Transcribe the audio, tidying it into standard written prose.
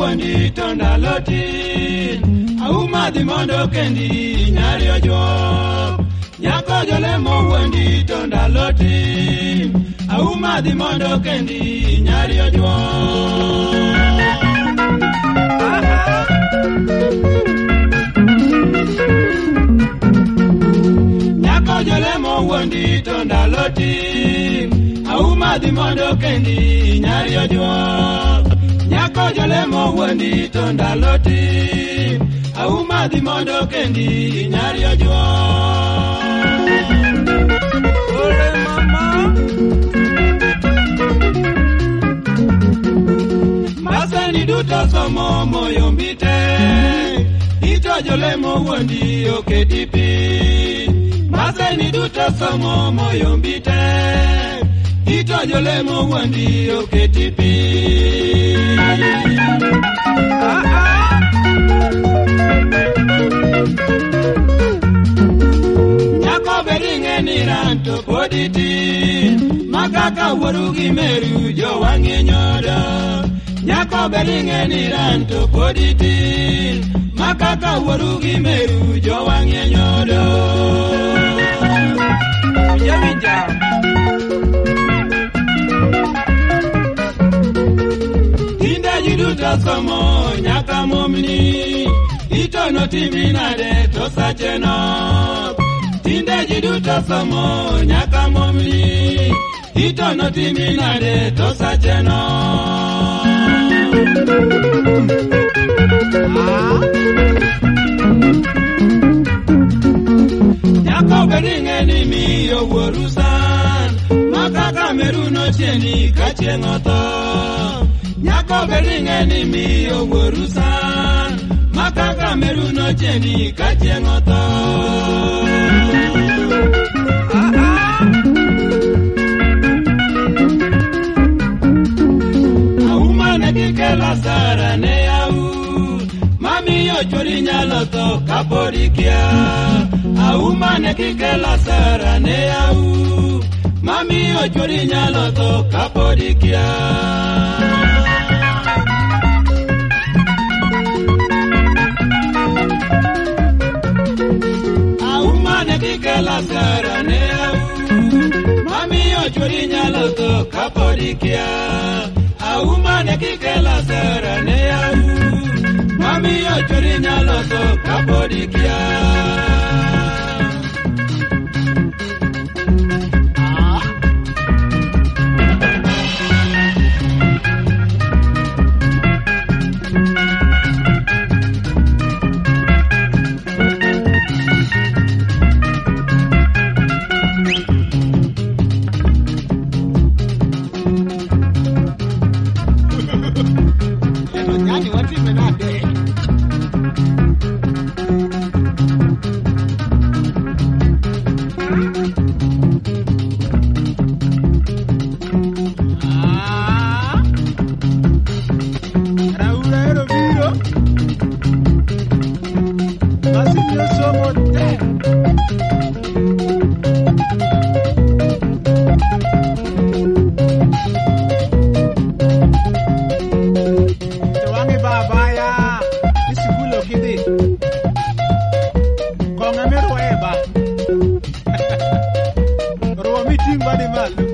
wondi tonda lotin auma di mondo kendi nyari ojo nyako jolemo wondi tonda lotin auma di mondo kendi nyari ojo nyako jolemo wondi tonda lotin auma di mondo kendi nyari ojo nyako jolemo wondi tonda lotin auma di mondo kendi nyari ojo ole mama masani duto somo moyo mbite ito jolemo wondi okedipi masani duto somo moyo mbite ito jolemo wondi oketipi nyako beringe ni ranto poditi makaka warugi meru jo wangi nyodo nyako beringe ni ranto poditi makaka warugi meru jo wangi nyodo Yamija Jiduta somo nyaka momni ito no timina de to sacheno tinde jiduta somo nyaka momni ito no timina de to sacheno nyako beringe ni mi oworusan makaka meruno cheni kachengoto nyako beringe ni mi oworusan makaka meruno cheni kachengoto auma ne kikela sara ne au mami yo chori nyalo to kaporikia auma ne kikela sara ne au mami yo chori nyalo to kaporikia la sara ne au mami yo chori nyalo to kaporikia auma ne kikela sara ne au mami yo chori nyalo to kaporikia Ruwa meeting body mal